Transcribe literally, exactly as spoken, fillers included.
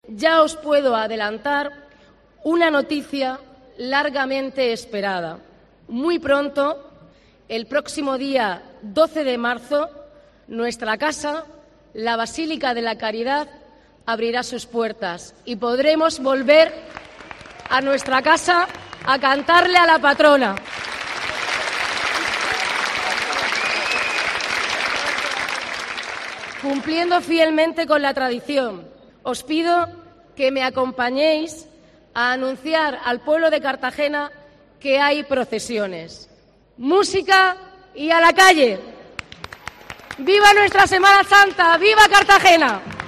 ya os puedo adelantar una noticia largamente esperada. Muy pronto, el próximo día doce de marzo, nuestra casa, la Basílica de la Caridad, abrirá sus puertas y podremos volver a nuestra casa a cantarle a la patrona. Cumpliendo fielmente con la tradición, os pido que me acompañéis a anunciar al pueblo de Cartagena que hay procesiones. Música y a la calle. ¡Viva nuestra Semana Santa! ¡Viva Cartagena!